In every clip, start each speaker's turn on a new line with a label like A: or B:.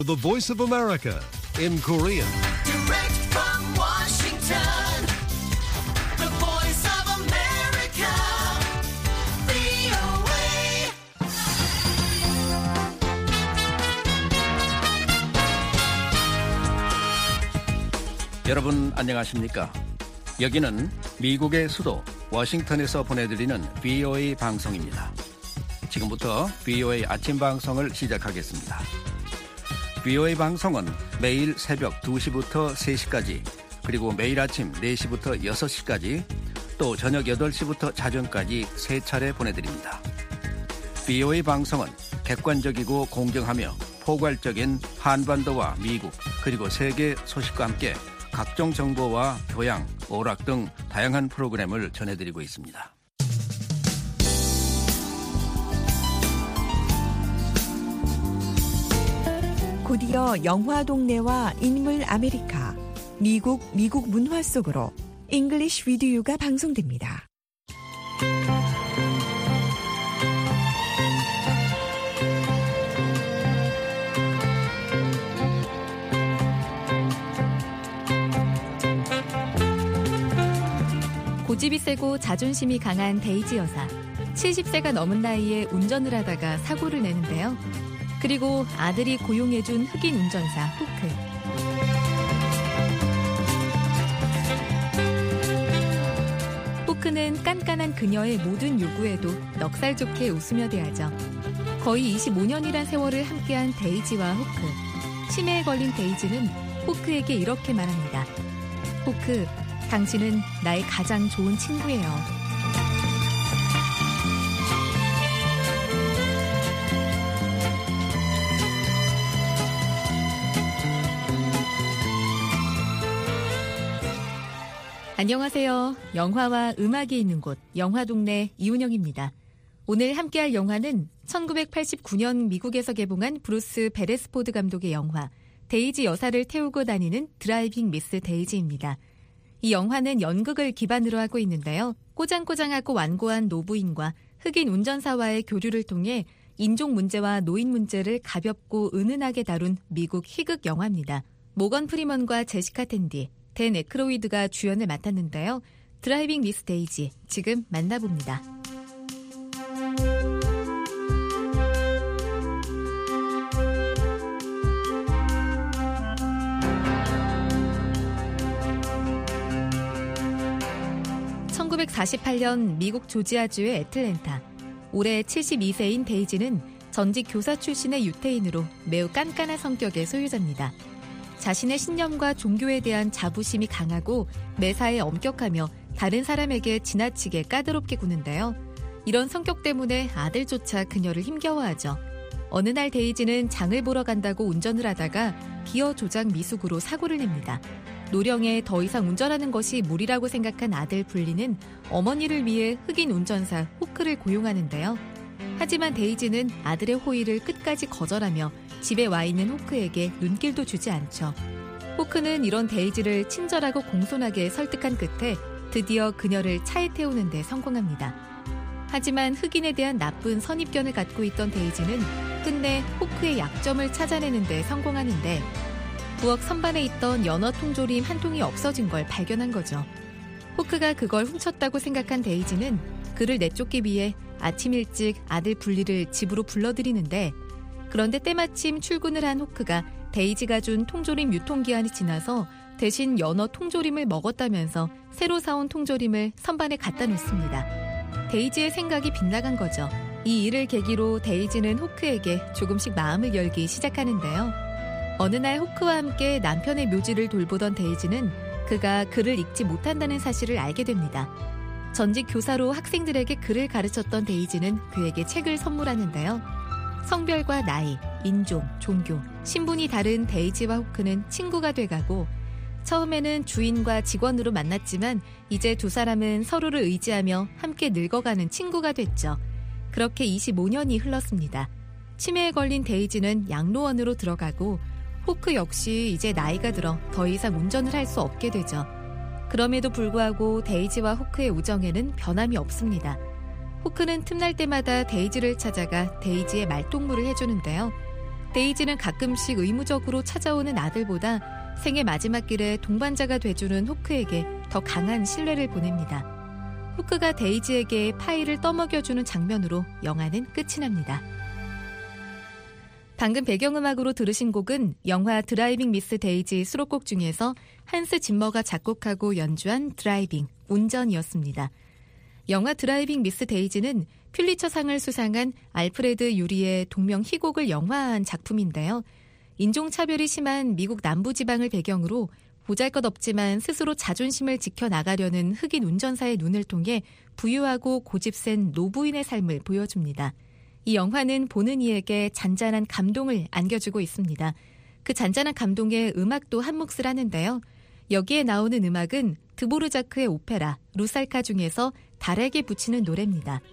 A: The Voice of America in Korean.
B: Direct from Washington, the Voice of America, VOA.
C: 여러분 안녕하십니까? 여기는 미국의 수도 워싱턴에서 보내드리는 VOA 방송입니다. 지금부터 VOA 아침 방송을 시작하겠습니다. VOA 방송은 매일 새벽 2시부터 3시까지, 그리고 매일 아침 4시부터 6시까지, 또 저녁 8시부터 자정까지 3차례 보내드립니다. VOA 방송은 객관적이고 공정하며 포괄적인 한반도와 미국, 그리고 세계 소식과 함께 각종 정보와 교양, 오락 등 다양한 프로그램을 전해드리고 있습니다.
D: 곧이어 영화 동네와 인물 아메리카, 미국 문화 속으로 English with You가 방송됩니다.
E: 고집이 세고 자존심이 강한 데이지 여사. 70세가 넘은 나이에 운전을 하다가 사고를 내는데요. 그리고 아들이 고용해준 흑인 운전사 호크. 호크는 깐깐한 그녀의 모든 요구에도 넉살 좋게 웃으며 대하죠. 거의 25년이란 세월을 함께한 데이지와 호크. 치매에 걸린 데이지는 호크에게 이렇게 말합니다. 호크, 당신은 나의 가장 좋은 친구예요. 안녕하세요. 영화와 음악이 있는 곳, 영화동네 이운영입니다. 오늘 함께할 영화는 1989년 미국에서 개봉한 브루스 베레스포드 감독의 영화 데이지 여사를 태우고 다니는 드라이빙 미스 데이지입니다. 이 영화는 연극을 기반으로 하고 있는데요. 꼬장꼬장하고 완고한 노부인과 흑인 운전사와의 교류를 통해 인종 문제와 노인 문제를 가볍고 은은하게 다룬 미국 희극 영화입니다. 모건 프리먼과 제시카 텐디, 댄 에크로이드가 주연을 맡았는데요. 드라이빙 미스 데이지, 지금 만나봅니다. (1948년) 미국 조지아주의 애틀랜타. 올해 72세인 데이지는 전직 교사 출신의 유태인으로 매우 깐깐한 성격의 소유자입니다. 자신의 신념과 종교에 대한 자부심이 강하고 매사에 엄격하며 다른 사람에게 지나치게 까다롭게 구는데요. 이런 성격 때문에 아들조차 그녀를 힘겨워하죠. 어느 날 데이지는 장을 보러 간다고 운전을 하다가 기어 조작 미숙으로 사고를 냅니다. 노령에 더 이상 운전하는 것이 무리라고 생각한 아들 블리는 어머니를 위해 흑인 운전사 호크를 고용하는데요. 하지만 데이지는 아들의 호의를 끝까지 거절하며 집에 와 있는 호크에게 눈길도 주지 않죠. 호크는 이런 데이지를 친절하고 공손하게 설득한 끝에 드디어 그녀를 차에 태우는 데 성공합니다. 하지만 흑인에 대한 나쁜 선입견을 갖고 있던 데이지는 끝내 호크의 약점을 찾아내는 데 성공하는데 부엌 선반에 있던 연어 통조림 한 통이 없어진 걸 발견한 거죠. 호크가 그걸 훔쳤다고 생각한 데이지는 그를 내쫓기 위해 아침 일찍 아들 블리를 집으로 불러들이는데, 그런데 때마침 출근을 한 호크가 데이지가 준 통조림 유통기한이 지나서 대신 연어 통조림을 먹었다면서 새로 사온 통조림을 선반에 갖다 놓습니다. 데이지의 생각이 빗나간 거죠. 이 일을 계기로 데이지는 호크에게 조금씩 마음을 열기 시작하는데요. 어느 날 호크와 함께 남편의 묘지를 돌보던 데이지는 그가 글을 읽지 못한다는 사실을 알게 됩니다. 전직 교사로 학생들에게 글을 가르쳤던 데이지는 그에게 책을 선물하는데요. 성별과 나이, 인종, 종교, 신분이 다른 데이지와 호크는 친구가 돼가고, 처음에는 주인과 직원으로 만났지만 이제 두 사람은 서로를 의지하며 함께 늙어가는 친구가 됐죠. 그렇게 25년이 흘렀습니다. 치매에 걸린 데이지는 양로원으로 들어가고 호크 역시 이제 나이가 들어 더 이상 운전을 할 수 없게 되죠. 그럼에도 불구하고 데이지와 호크의 우정에는 변함이 없습니다. 호크는 틈날 때마다 데이지를 찾아가 데이지의 말동무를 해주는데요. 데이지는 가끔씩 의무적으로 찾아오는 아들보다 생애 마지막 길에 동반자가 돼주는 호크에게 더 강한 신뢰를 보냅니다. 호크가 데이지에게 파이를 떠먹여주는 장면으로 영화는 끝이 납니다. 방금 배경음악으로 들으신 곡은 영화 드라이빙 미스 데이지 수록곡 중에서 한스 짐머가 작곡하고 연주한 드라이빙, 운전이었습니다. 영화 드라이빙 미스 데이지는 퓰리처상을 수상한 알프레드 유리의 동명 희곡을 영화화한 작품인데요. 인종차별이 심한 미국 남부지방을 배경으로 보잘것없지만 스스로 자존심을 지켜나가려는 흑인 운전사의 눈을 통해 부유하고 고집센 노부인의 삶을 보여줍니다. 이 영화는 보는 이에게 잔잔한 감동을 안겨주고 있습니다. 그 잔잔한 감동에 음악도 한몫을 하는데요. 여기에 나오는 음악은 드보르자크의 오페라 루살카 중에서 달에게 붙이는 노래입니다.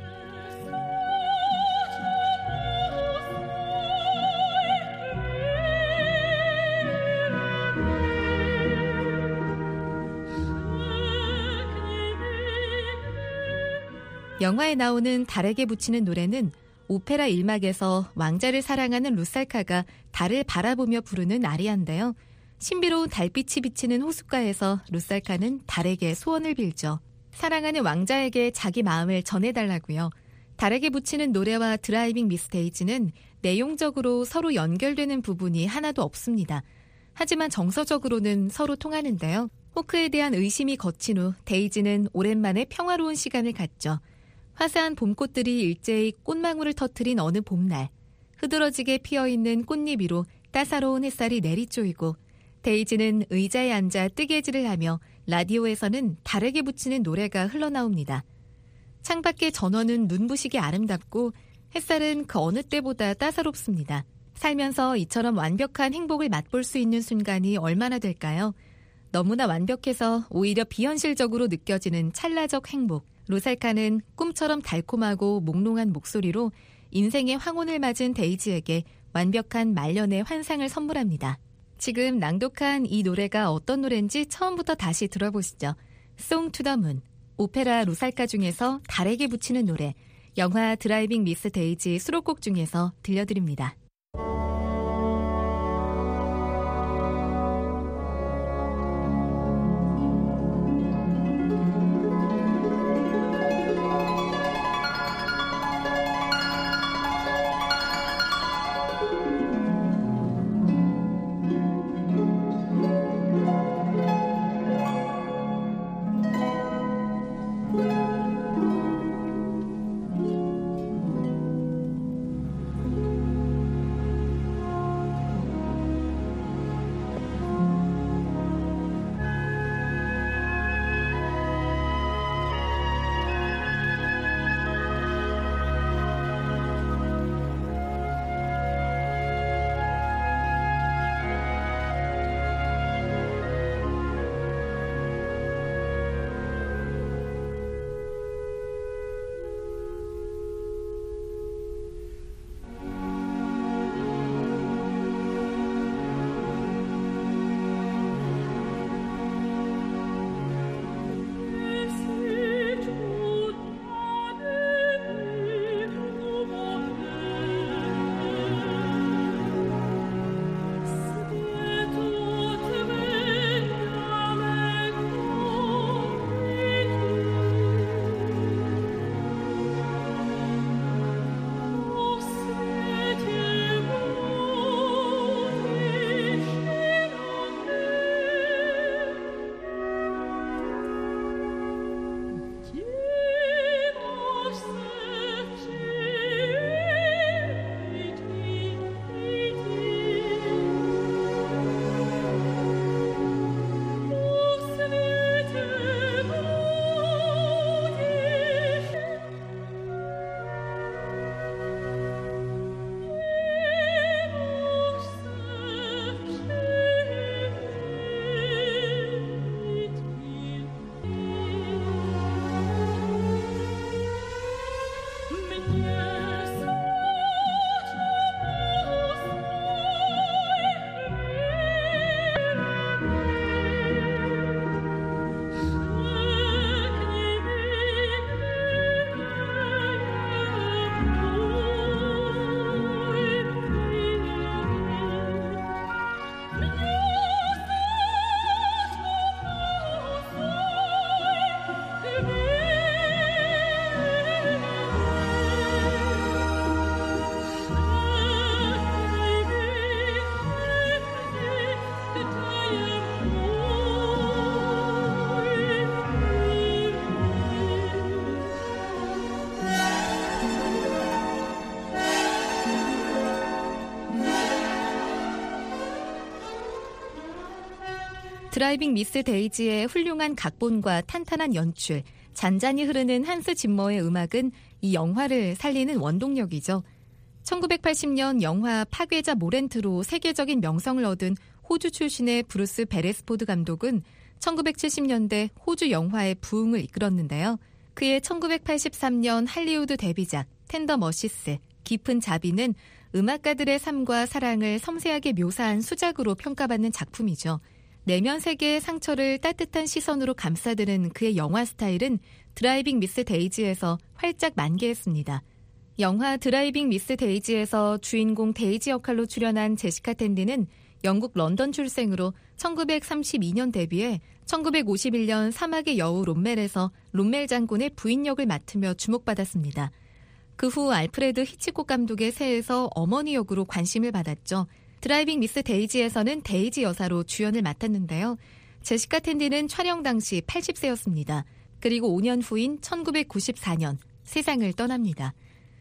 E: 영화에 나오는 달에게 붙이는 노래는 오페라 1막에서 왕자를 사랑하는 루살카가 달을 바라보며 부르는 아리아인데요. 신비로운 달빛이 비치는 호숫가에서 루살카는 달에게 소원을 빌죠. 사랑하는 왕자에게 자기 마음을 전해달라고요. 달에게 붙이는 노래와 드라이빙 미스 데이지는 내용적으로 서로 연결되는 부분이 하나도 없습니다. 하지만 정서적으로는 서로 통하는데요. 호크에 대한 의심이 거친 후 데이지는 오랜만에 평화로운 시간을 갖죠. 화사한 봄꽃들이 일제히 꽃망울을 터뜨린 어느 봄날, 흐드러지게 피어있는 꽃잎 위로 따사로운 햇살이 내리쪼이고 데이지는 의자에 앉아 뜨개질을 하며 라디오에서는 달에게 붙이는 노래가 흘러나옵니다. 창밖의 전원은 눈부시게 아름답고 햇살은 그 어느 때보다 따사롭습니다. 살면서 이처럼 완벽한 행복을 맛볼 수 있는 순간이 얼마나 될까요? 너무나 완벽해서 오히려 비현실적으로 느껴지는 찰나적 행복. 루살카는 꿈처럼 달콤하고 몽롱한 목소리로 인생의 황혼을 맞은 데이지에게 완벽한 말년의 환상을 선물합니다. 지금 낭독한 이 노래가 어떤 노래인지 처음부터 다시 들어보시죠. Song to the Moon, 오페라 루살카 중에서 달에게 붙이는 노래, 영화 드라이빙 미스 데이지 수록곡 중에서 들려드립니다. 드라이빙 미스 데이지의 훌륭한 각본과 탄탄한 연출, 잔잔히 흐르는 한스 짐머의 음악은 이 영화를 살리는 원동력이죠. 1980년 영화 파괴자 모렌트로 세계적인 명성을 얻은 호주 출신의 브루스 베레스포드 감독은 1970년대 호주 영화의 부흥을 이끌었는데요. 그의 1983년 할리우드 데뷔작 텐더 머시스, 깊은 자비는 음악가들의 삶과 사랑을 섬세하게 묘사한 수작으로 평가받는 작품이죠. 내면 세계의 상처를 따뜻한 시선으로 감싸드는 그의 영화 스타일은 드라이빙 미스 데이지에서 활짝 만개했습니다. 영화 드라이빙 미스 데이지에서 주인공 데이지 역할로 출연한 제시카 텐디는 영국 런던 출생으로 1932년 데뷔해 1951년 사막의 여우 롬멜에서 롬멜 장군의 부인 역을 맡으며 주목받았습니다. 그 후 알프레드 히치콕 감독의 새에서 어머니 역으로 관심을 받았죠. 드라이빙 미스 데이지에서는 데이지 여사로 주연을 맡았는데요. 제시카 텐디는 촬영 당시 80세였습니다. 그리고 5년 후인 1994년 세상을 떠납니다.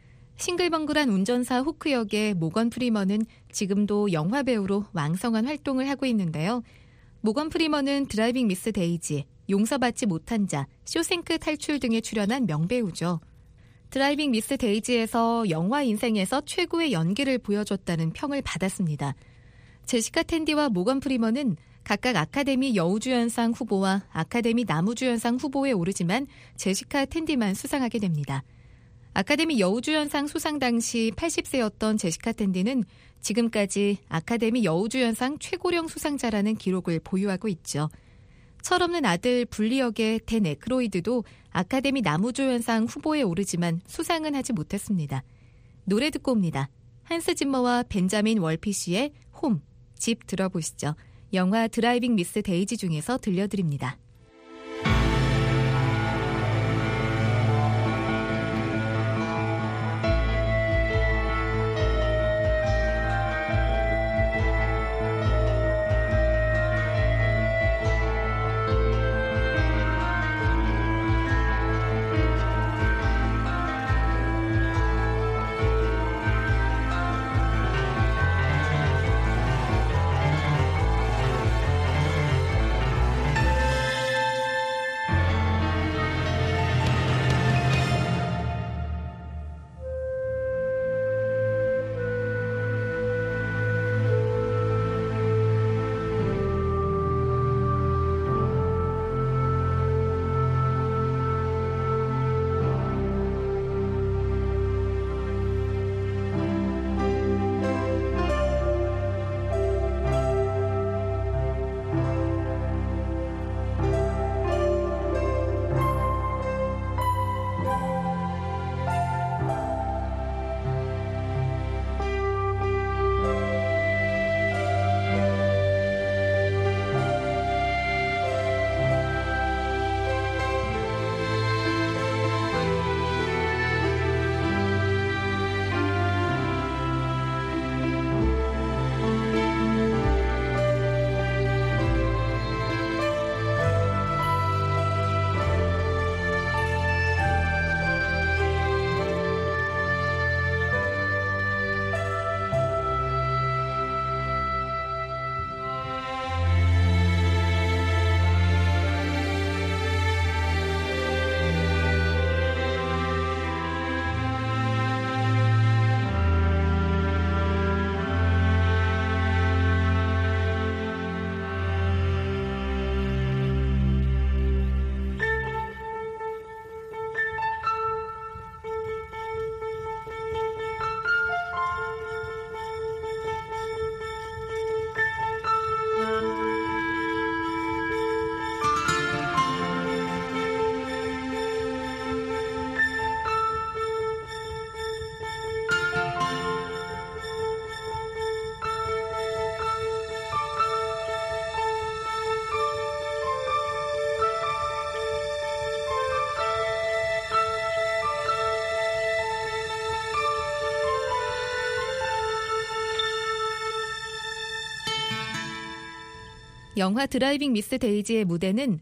E: 싱글벙글한 운전사 후크 역의 모건 프리먼은 지금도 영화 배우로 왕성한 활동을 하고 있는데요. 모건 프리먼은 드라이빙 미스 데이지, 용서받지 못한 자, 쇼생크 탈출 등에 출연한 명배우죠. 드라이빙 미스 데이지에서 영화 인생에서 최고의 연기를 보여줬다는 평을 받았습니다. 제시카 텐디와 모건 프리먼은 각각 아카데미 여우주연상 후보와 아카데미 남우주연상 후보에 오르지만 제시카 텐디만 수상하게 됩니다. 아카데미 여우주연상 수상 당시 80세였던 제시카 텐디는 지금까지 아카데미 여우주연상 최고령 수상자라는 기록을 보유하고 있죠. 철없는 아들 분리 역의 댄 에크로이드도 아카데미 남우주연상 후보에 오르지만 수상은 하지 못했습니다. 노래 듣고 옵니다. 한스 짐머와 벤자민 월피시의 홈, 집 들어보시죠. 영화 드라이빙 미스 데이지 중에서 들려드립니다. 영화 드라이빙 미스 데이지의 무대는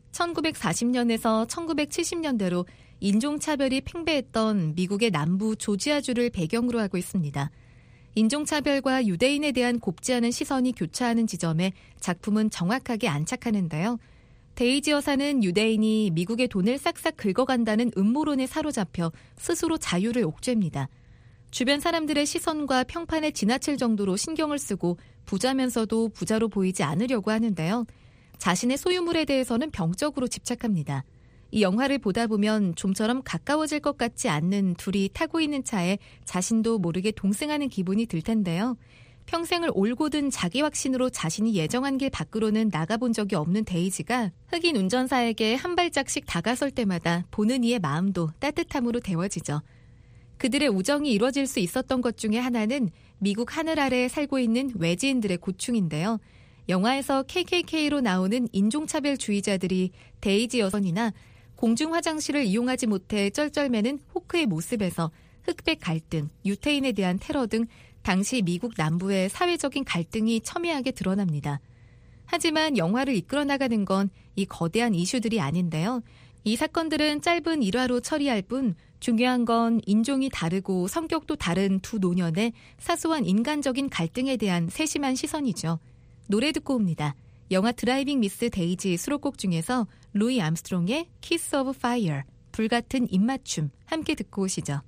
E: 1940년에서 1970년대로 인종차별이 팽배했던 미국의 남부 조지아주를 배경으로 하고 있습니다. 인종차별과 유대인에 대한 곱지 않은 시선이 교차하는 지점에 작품은 정확하게 안착하는데요. 데이지 여사는 유대인이 미국의 돈을 싹싹 긁어간다는 음모론에 사로잡혀 스스로 자유를 옥죄입니다. 주변 사람들의 시선과 평판에 지나칠 정도로 신경을 쓰고 부자면서도 부자로 보이지 않으려고 하는데요. 자신의 소유물에 대해서는 병적으로 집착합니다. 이 영화를 보다 보면 좀처럼 가까워질 것 같지 않는 둘이 타고 있는 차에 자신도 모르게 동승하는 기분이 들 텐데요. 평생을 올곧은 자기 확신으로 자신이 예정한 길 밖으로는 나가본 적이 없는 데이지가 흑인 운전사에게 한 발짝씩 다가설 때마다 보는 이의 마음도 따뜻함으로 데워지죠. 그들의 우정이 이루어질 수 있었던 것 중에 하나는 미국 하늘 아래에 살고 있는 외지인들의 고충인데요. 영화에서 KKK로 나오는 인종차별주의자들이 데이지 여선이나 공중 화장실을 이용하지 못해 쩔쩔매는 호크의 모습에서 흑백 갈등, 유태인에 대한 테러 등 당시 미국 남부의 사회적인 갈등이 첨예하게 드러납니다. 하지만 영화를 이끌어 나가는 건 이 거대한 이슈들이 아닌데요. 이 사건들은 짧은 일화로 처리할 뿐 중요한 건 인종이 다르고 성격도 다른 두 노년의 사소한 인간적인 갈등에 대한 세심한 시선이죠. 노래 듣고 옵니다. 영화 드라이빙 미스 데이지 수록곡 중에서 루이 암스트롱의 키스 오브 파이어, 불같은 입맞춤 함께 듣고 오시죠.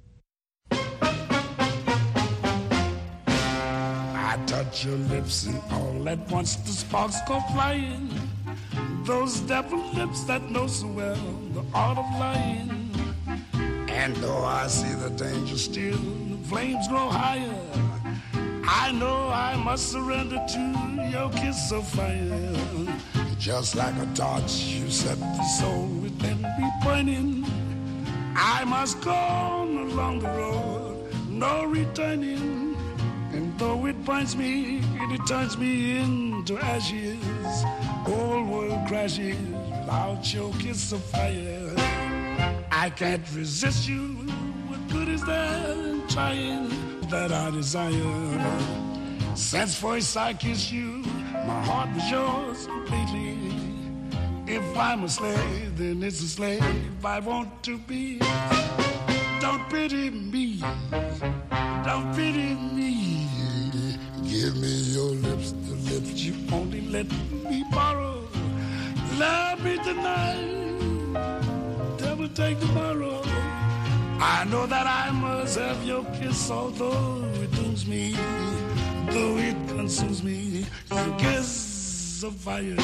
F: I touch your lips and all at once the sparks go flying. Those devil lips that know so well the art of lying. And though I see the danger still, the flames grow higher. I know I must surrender to your kiss of fire. Just like a torch you set the soul within me burning. I must go on along the road, no returning. And though it binds me, it turns me into ashes. Whole world crashes without your kiss of fire. I can't resist you. What good is there in trying that I desire? Since first I kissed you, my heart was yours completely. If I'm a slave, then it's a slave I want to be. Don't pity me. Don't pity me. Give me your lips, the lips you only let me borrow. Love me tonight, devil take tomorrow. I know that I must have your kiss, although it dooms me, though it consumes me. Your kiss of fire.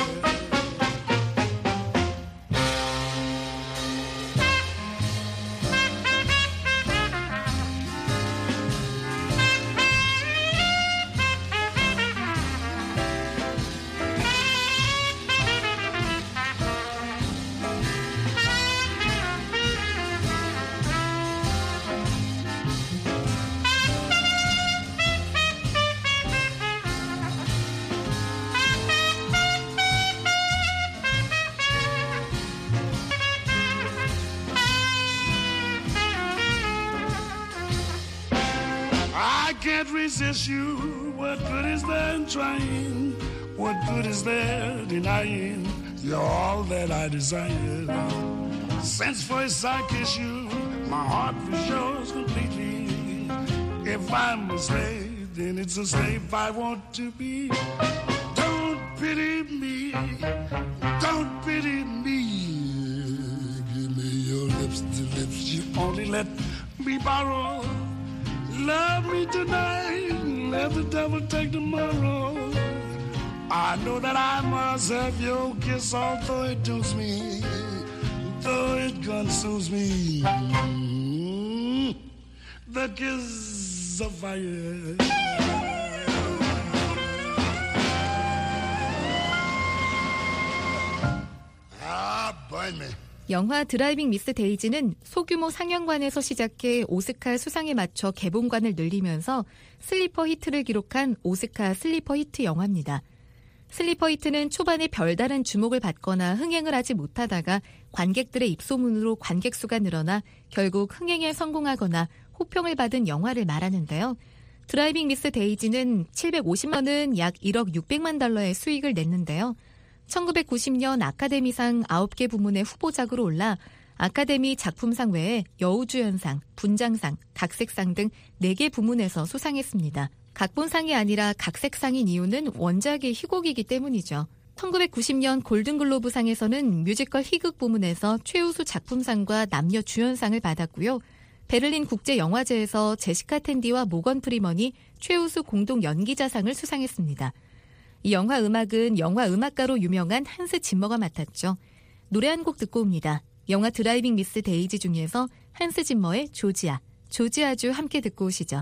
F: Can't resist you. What good is there in trying? What good is there denying? You're all that I desire. Since first I kissed you, my heart was yours completely. If I'm a slave, then it's a slave I want to be. Don't pity me. Don't pity me. Give me your lips, the lips you only let me borrow. Love me tonight, let the devil take tomorrow. I know that I must have your kiss, although it dooms me, though it consumes me. The kiss of fire. Ah, burn me.
E: 영화 드라이빙 미스 데이지는 소규모 상영관에서 시작해 오스카 수상에 맞춰 개봉관을 늘리면서 슬리퍼 히트를 기록한 오스카 슬리퍼 히트 영화입니다. 슬리퍼 히트는 초반에 별다른 주목을 받거나 흥행을 하지 못하다가 관객들의 입소문으로 관객 수가 늘어나 결국 흥행에 성공하거나 호평을 받은 영화를 말하는데요. 드라이빙 미스 데이지는 750만 원은 약 1억 600만 달러의 수익을 냈는데요. 1990년 아카데미상 9개 부문의 후보작으로 올라 아카데미 작품상 외에 여우주연상, 분장상, 각색상 등 4개 부문에서 수상했습니다. 각본상이 아니라 각색상인 이유는 원작의 희곡이기 때문이죠. 1990년 골든글로브상에서는 뮤지컬 희극 부문에서 최우수 작품상과 남녀 주연상을 받았고요. 베를린 국제영화제에서 제시카 텐디와 모건 프리먼이 최우수 공동 연기자상을 수상했습니다. 이 영화 음악은 영화 음악가로 유명한 한스 짐머가 맡았죠. 노래 한 곡 듣고 옵니다. 영화 드라이빙 미스 데이지 중에서 한스 짐머의 조지아주 함께 듣고 오시죠.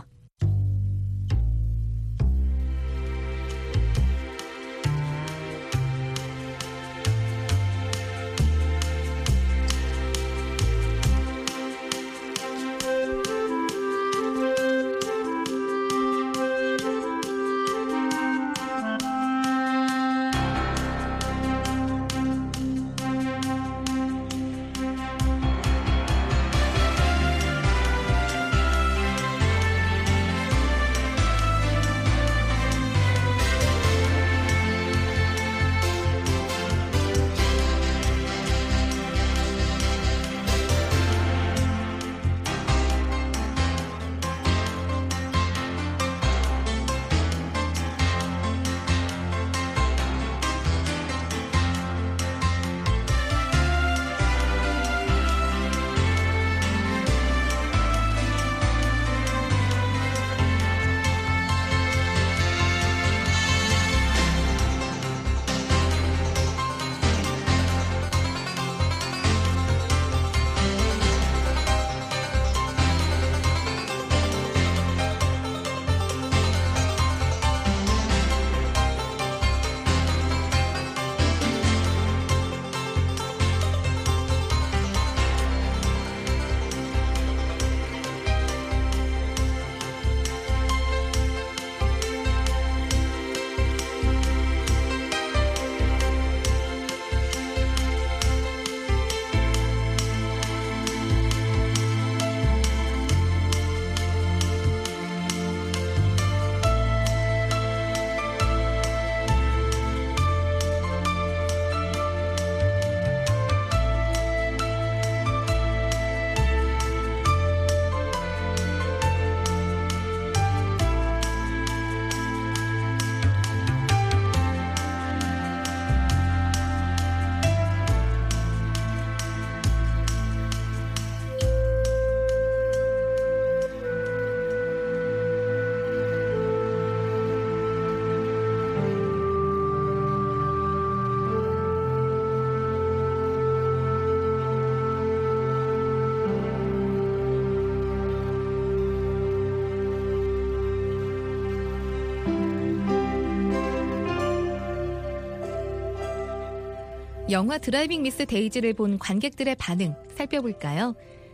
E: 영화 드라이빙 미스 데이지를 본 관객들의 반응 살펴볼까요?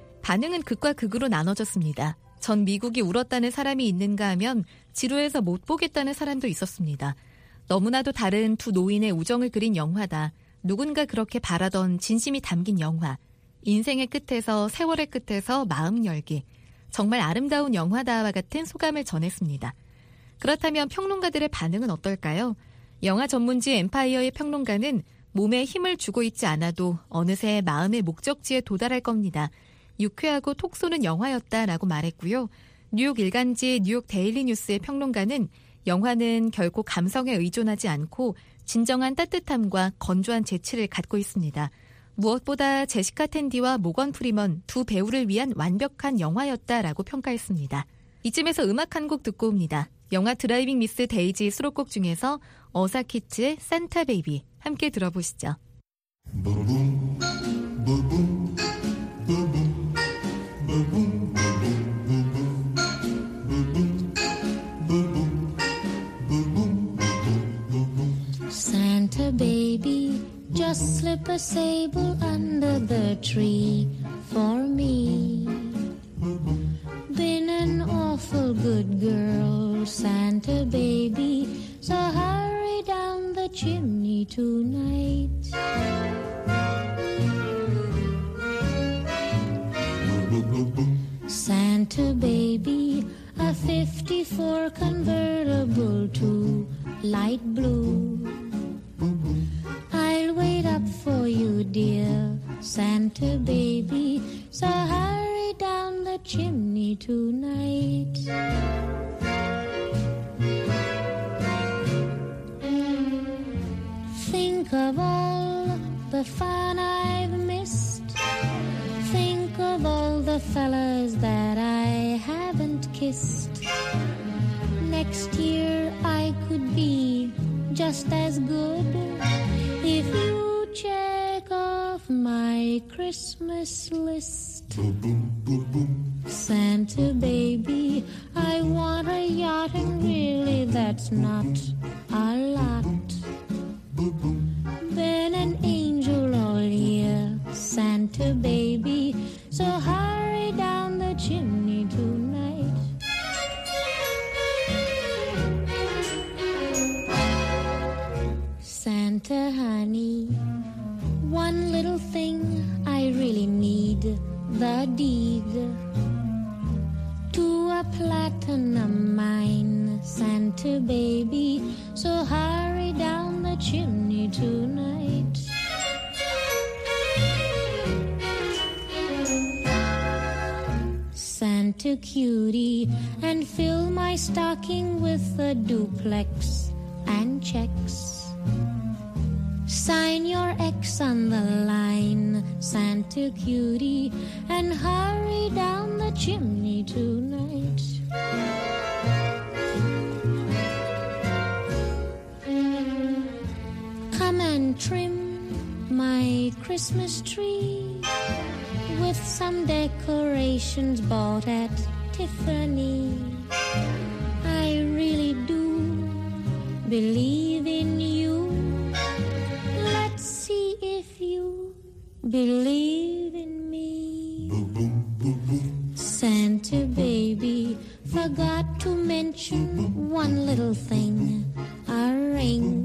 E: 반응은 극과 극으로 나눠졌습니다. 전 미국이 울었다는 사람이 있는가 하면 지루해서 못 보겠다는 사람도 있었습니다. 너무나도 다른 두 노인의 우정을 그린 영화다. 누군가 그렇게 바라던 진심이 담긴 영화. 인생의 끝에서 세월의 끝에서 마음 열기. 정말 아름다운 영화다와 같은 소감을 전했습니다. 그렇다면 평론가들의 반응은 어떨까요? 영화 전문지 엠파이어의 평론가는 몸에 힘을 주고 있지 않아도 어느새 마음의 목적지에 도달할 겁니다. 유쾌하고 톡 쏘는 영화였다라고 말했고요. 뉴욕 일간지 뉴욕 데일리 뉴스의 평론가는 영화는 결코 감성에 의존하지 않고 진정한 따뜻함과 건조한 재치를 갖고 있습니다. 무엇보다 제시카 텐디와 모건 프리먼 두 배우를 위한 완벽한 영화였다라고 평가했습니다. 이쯤에서 음악 한 곡 듣고 옵니다. 영화 드라이빙 미스 데이지 수록곡 중에서 어사키츠의 산타 베이비 함께 들어보시죠.
G: Santa baby, just slip a sable under the tree for me. Been an awful good girl, Santa baby, so hurry down the chimney tonight. Santa baby, a 54 convertible to light blue. I'll wait up for you, dear Santa baby, so hurry down the chimney tonight. Think of all the fun I've missed. Think of all the fellas that I haven't kissed. Next year I could be just as good if you check off my Christmas list. Santa baby, I want a yacht, and really that's not a lot. Been an angel all year, Santa baby, so hurry down the chimney tonight. Santa honey, one little thing I really need, the deed to a platinum mine, Santa baby, so hurry down the chimney tonight. Santa cutie, and fill my stocking with a duplex and checks. Sign your X on the line, Santa cutie, and hurry down the chimney tonight. Come and trim my Christmas tree with some decorations bought at Tiffany. I really do believe in you. Let's see if you believe in me. Santa baby, forgot to mention one little thing, a ring.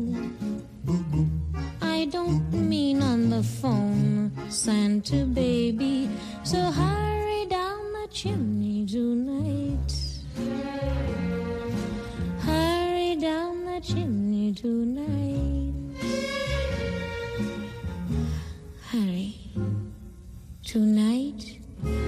G: I don't mean on the phone, Santa baby, so hurry down the chimney tonight. Hurry down the chimney tonight. Hurry. Tonight.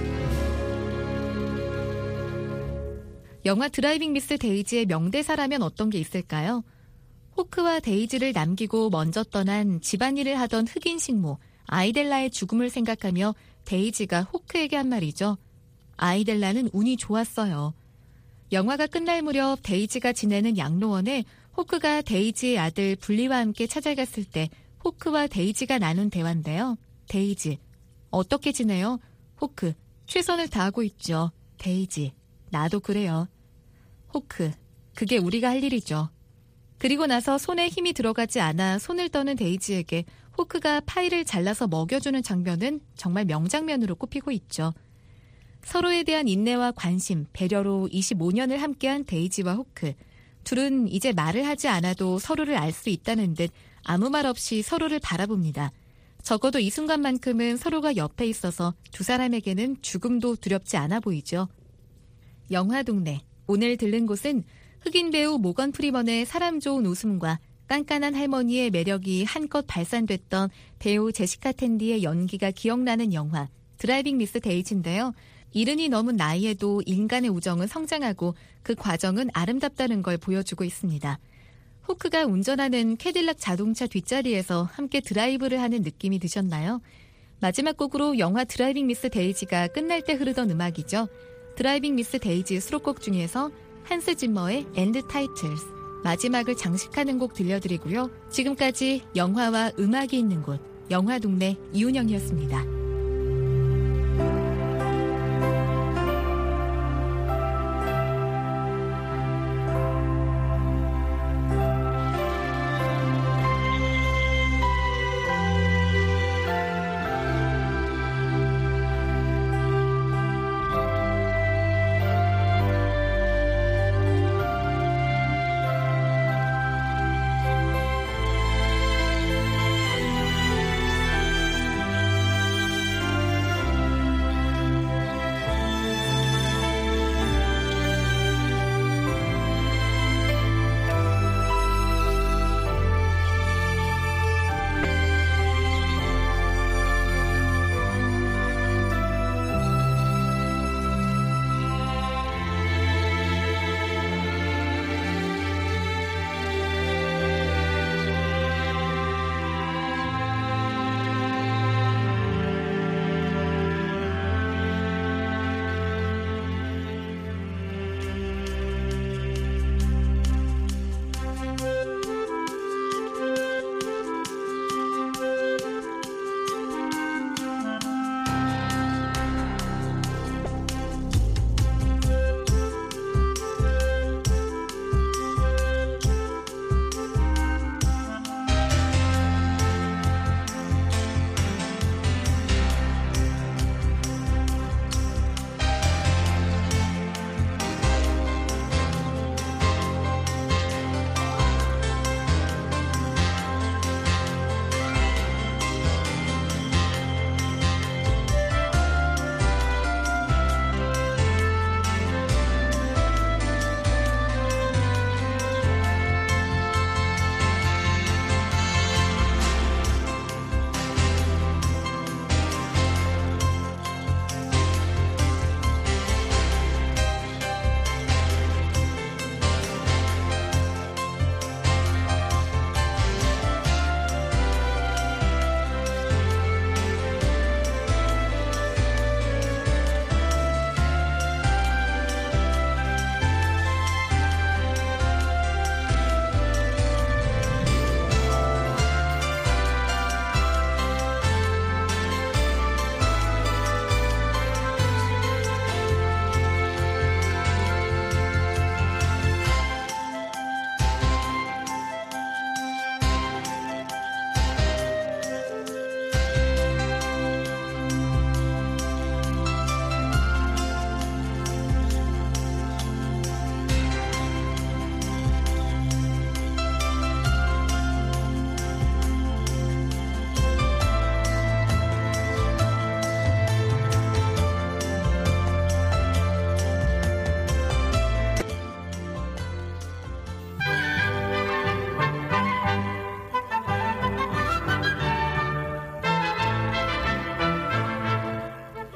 E: 영화 드라이빙 미스 데이지의 명대사라면 어떤 게 있을까요? 호크와 데이지를 남기고 먼저 떠난 집안일을 하던 흑인 식모 아이델라의 죽음을 생각하며 데이지가 호크에게 한 말이죠. 아이델라는 운이 좋았어요. 영화가 끝날 무렵 데이지가 지내는 양로원에 호크가 데이지의 아들 블리와 함께 찾아갔을 때 호크와 데이지가 나눈 대화인데요. 데이지, 어떻게 지내요? 호크, 최선을 다하고 있죠. 데이지, 나도 그래요. 호크, 그게 우리가 할 일이죠. 그리고 나서 손에 힘이 들어가지 않아 손을 떠는 데이지에게 호크가 파이를 잘라서 먹여주는 장면은 정말 명장면으로 꼽히고 있죠. 서로에 대한 인내와 관심, 배려로 25년을 함께한 데이지와 호크. 둘은 이제 말을 하지 않아도 서로를 알 수 있다는 듯 아무 말 없이 서로를 바라봅니다. 적어도 이 순간만큼은 서로가 옆에 있어서 두 사람에게는 죽음도 두렵지 않아 보이죠. 영화동네, 오늘 들른 곳은 흑인 배우 모건 프리먼의 사람 좋은 웃음과 깐깐한 할머니의 매력이 한껏 발산됐던 배우 제시카 텐디의 연기가 기억나는 영화 드라이빙 미스 데이지인데요. 이른이 넘은 나이에도 인간의 우정은 성장하고 그 과정은 아름답다는 걸 보여주고 있습니다. 호크가 운전하는 캐딜락 자동차 뒷자리에서 함께 드라이브를 하는 느낌이 드셨나요? 마지막 곡으로 영화 드라이빙 미스 데이지가 끝날 때 흐르던 음악이죠. 드라이빙 미스 데이지 수록곡 중에서 한스 짐머의 엔드 타이틀스, 마지막을 장식하는 곡 들려드리고요. 지금까지 영화와 음악이 있는 곳, 영화동네 이운영이었습니다.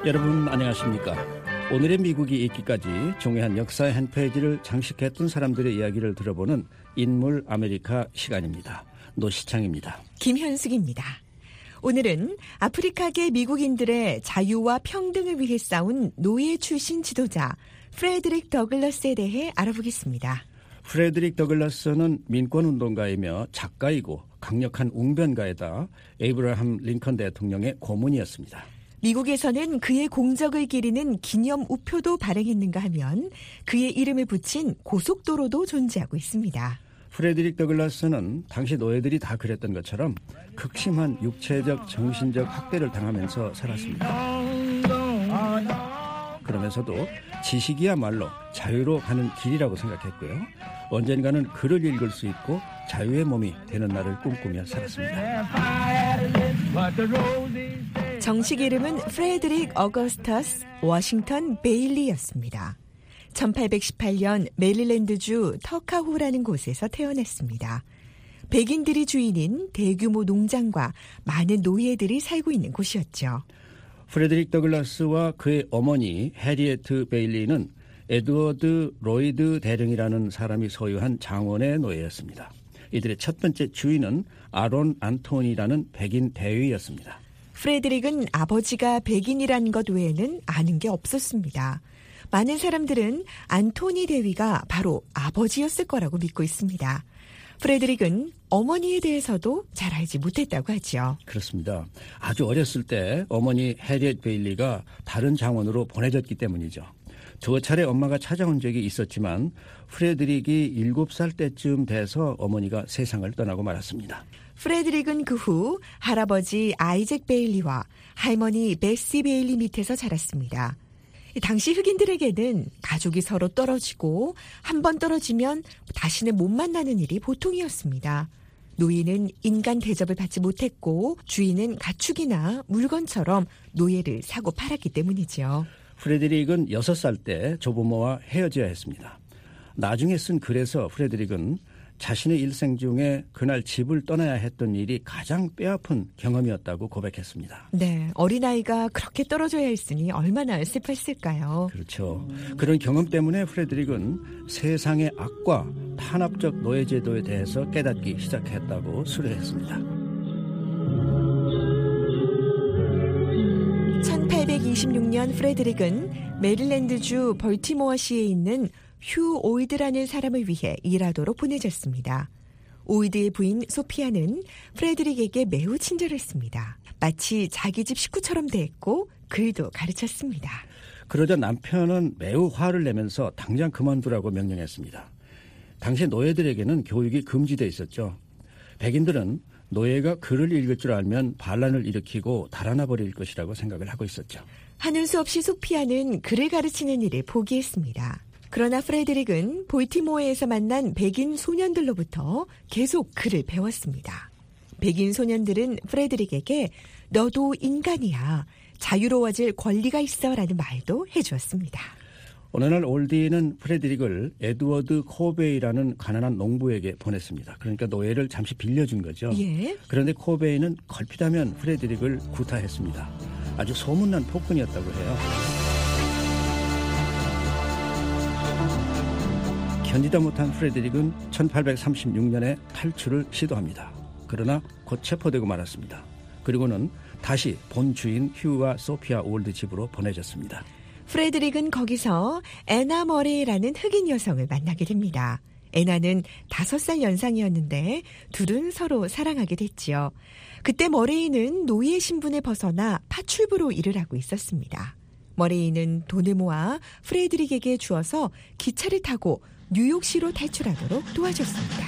C: 여러분 안녕하십니까? 오늘의 미국이 있기까지 중요한 역사의 한 페이지를 장식했던 사람들의 이야기를 들어보는 인물 아메리카 시간입니다. 노시창입니다.
D: 김현숙입니다. 오늘은 아프리카계 미국인들의 자유와 평등을 위해 싸운 노예 출신 지도자 프레드릭 더글라스에 대해 알아보겠습니다.
C: 프레드릭 더글라스는 민권운동가이며 작가이고 강력한 웅변가에다 에이브라함 링컨 대통령의 고문이었습니다.
D: 미국에서는 그의 공적을 기리는 기념 우표도 발행했는가 하면 그의 이름을 붙인 고속도로도 존재하고 있습니다.
C: 프레드릭 더글라스는 당시 노예들이 다 그랬던 것처럼 극심한 육체적, 정신적 학대를 당하면서 살았습니다. 그러면서도 지식이야말로 자유로 가는 길이라고 생각했고요. 언젠가는 글을 읽을 수 있고 자유의 몸이 되는 날을 꿈꾸며 살았습니다.
D: 정식 이름은 프레드릭 어거스터스 워싱턴 베일리였습니다. 1818년 메릴랜드주 터카호라는 곳에서 태어났습니다. 백인들이 주인인 대규모 농장과 많은 노예들이 살고 있는 곳이었죠.
C: 프레드릭 더글라스와 그의 어머니 해리에트 베일리는 에드워드 로이드 대령이라는 사람이 소유한 장원의 노예였습니다. 이들의 첫 번째 주인은 아론 안토니라는 백인 대위였습니다.
D: 프레드릭은 아버지가 백인이라는 것 외에는 아는 게 없었습니다. 많은 사람들은 안토니 대위가 바로 아버지였을 거라고 믿고 있습니다. 프레드릭은 어머니에 대해서도 잘 알지 못했다고 하죠.
C: 그렇습니다. 아주 어렸을 때 어머니 해리엣 베일리가 다른 장원으로 보내졌기 때문이죠. 두 차례 엄마가 찾아온 적이 있었지만 프레드릭이 7살 때쯤 돼서 어머니가 세상을 떠나고 말았습니다.
D: 프레드릭은 그 후 할아버지 아이잭 베일리와 할머니 베시 베일리 밑에서 자랐습니다. 당시 흑인들에게는 가족이 서로 떨어지고 한 번 떨어지면 다시는 못 만나는 일이 보통이었습니다. 노예는 인간 대접을 받지 못했고 주인은 가축이나 물건처럼 노예를 사고 팔았기 때문이죠.
C: 프레드릭은 6살 때 조부모와 헤어져야 했습니다. 나중에 쓴 글에서 프레드릭은 자신의 일생 중에 그날 집을 떠나야 했던 일이 가장 뼈아픈 경험이었다고 고백했습니다.
D: 네, 어린아이가 그렇게 떨어져야 했으니 얼마나 슬펐을까요?
C: 그렇죠. 그런 경험 때문에 프레드릭은 세상의 악과 탄압적 노예제도에 대해서 깨닫기 시작했다고 수료했습니다.
D: 1826년 프레드릭은 메릴랜드주 벌티모어시에 있는 휴 오이드라는 사람을 위해 일하도록 보내졌습니다. 오이드의 부인 소피아는 프레드릭에게 매우 친절했습니다. 마치 자기 집 식구처럼 대했고 글도 가르쳤습니다.
C: 그러자 남편은 매우 화를 내면서 당장 그만두라고 명령했습니다. 당시 노예들에게는 교육이 금지되어 있었죠. 백인들은 노예가 글을 읽을 줄 알면 반란을 일으키고 달아나 버릴 것이라고 생각을 하고 있었죠.
D: 하는 수 없이 소피아는 글을 가르치는 일을 포기했습니다. 그러나 프레드릭은 볼티모어에서 만난 백인 소년들로부터 계속 글을 배웠습니다. 백인 소년들은 프레드릭에게 너도 인간이야, 자유로워질 권리가 있어 라는 말도 해주었습니다.
C: 어느 날 올디는 프레드릭을 에드워드 코베이라는 가난한 농부에게 보냈습니다. 그러니까 노예를 잠시 빌려준 거죠.
D: 예.
C: 그런데 코베이는 걸핏하면 프레드릭을 구타했습니다. 아주 소문난 폭군이었다고 해요. 견디다 못한 프레드릭은 1836년에 탈출을 시도합니다. 그러나 곧 체포되고 말았습니다. 그리고는 다시 본 주인 휴와 소피아 올드 집으로 보내졌습니다.
D: 프레드릭은 거기서 애나 머레이라는 흑인 여성을 만나게 됩니다. 애나는 5살 연상이었는데 둘은 서로 사랑하게 됐지요. 그때 머레이는 노예 신분에 벗어나 파출부로 일을 하고 있었습니다. 머레이는 돈을 모아 프레드릭에게 주어서 기차를 타고 뉴욕시로 탈출하도록 도와줬습니다.